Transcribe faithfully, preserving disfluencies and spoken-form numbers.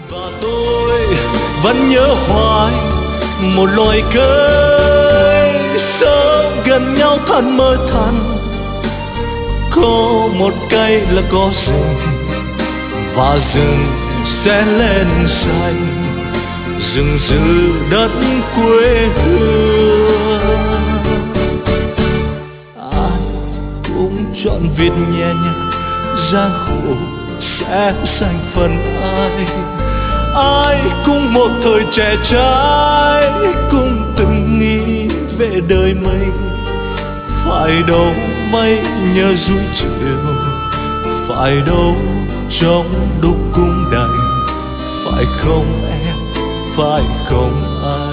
Và tôi vẫn nhớ hoài một loài cây sống gần nhau thân mơ thẳn. Có một cây là có rừng và rừng sẽ lên xanh, rừng giữ đất quê hương. Ai cũng chọn việc nhẹ nhàng, gian khổ sẽ dành phần ai. Ai cũng một thời trẻ trai, cũng từng nghĩ về đời mình. Phải đâu mây nhớ rủi chiều, phải đâu trong lúc cũng đành. Phải không em, phải không anh?